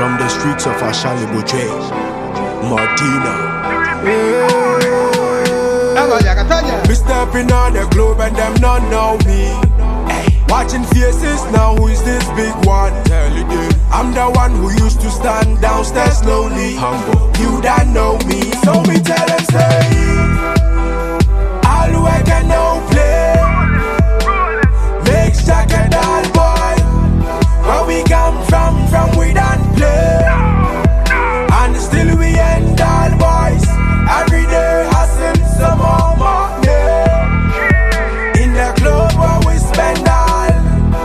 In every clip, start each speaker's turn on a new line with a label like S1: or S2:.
S1: From the streets of Ashali Boucher, Martina. Me stepping on the club and them not know me. Watching faces now, who is this big one? Tell you this. I'm the one who used to stand downstairs slowly. Humble. You don't know me, so me tell them say, all work and no play. Makes Jack a dull boy. Where we come from we don't play. And still we ain't dull boys. Every day hustle some more money. In the club where we spend all.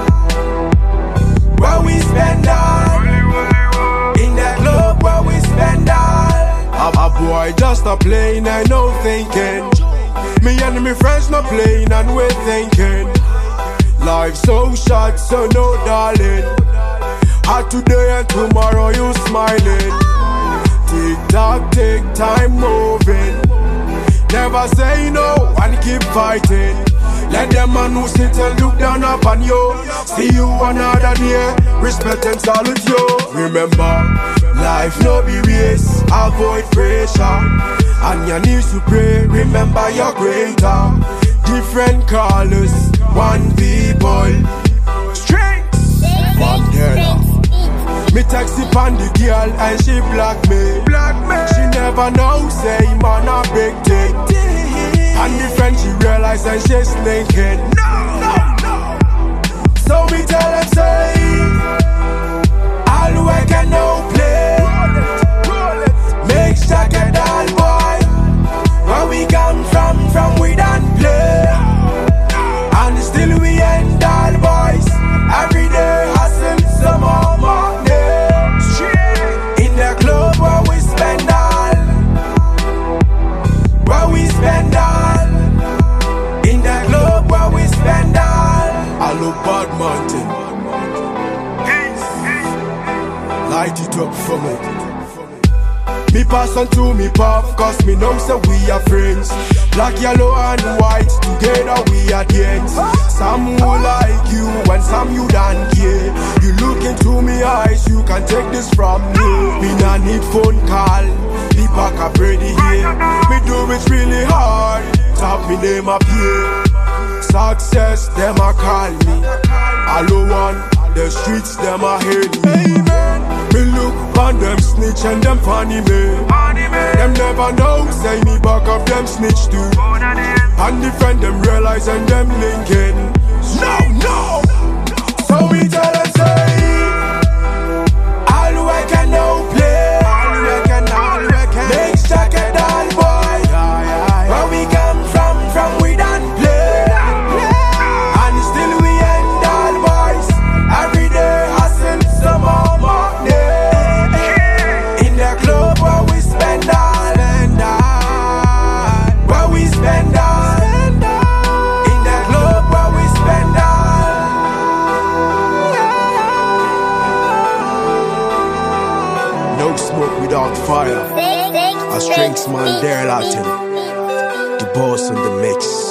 S1: Where we spend all. In the club where we spend all. A boy just a playing and no thinking. Me and me friends not playing and we're thinking. Life so short, so no darling. Hard today and tomorrow you smiling. Tick tock, tick time moving. Never say no and keep fighting. Let them man who sit and look down upon you. See you another day, respect and salute you. Remember, life no be race, avoid pressure. And you need to pray, remember you're greater. Different colors, one people. Strength, Mandela. Me text it on the girl and she block me. She never know, say man a big thing. And the friend she realize and she's thinking no. So me tell them say, all work and no play. Make Jack a dull boy. Where we come from we don't play. And still we ain't dull boys. Every day hustle some more money. In the club where we spend all. Where we spend all. In the club where we spend all. I look bad mountain. Light it up for me. Me pass on to me puff, cause me know say we are friends. Black, yellow and white, together we are gangs. Some who like you and some you don't care. You look into me eyes, you can take this from me. Me not need phone call, be back up ready here. Me do it really hard, tap me name up here. Success, them a call me. Allo one, the streets, them a hate me. Me look on them snitch and them funny me. Them never know, say me back up them snitch too. And defend them realize and them linking. No. So we tell them say, all work and no play. Make Jack a dull boy. Where we come from we don't play. And still we ain't dull boys. Every day hustle some more money. In the club where we spend all. Where we spend all. In the club where we spend all. No smoke without fire. A strength man there Latin. The boss in the mix.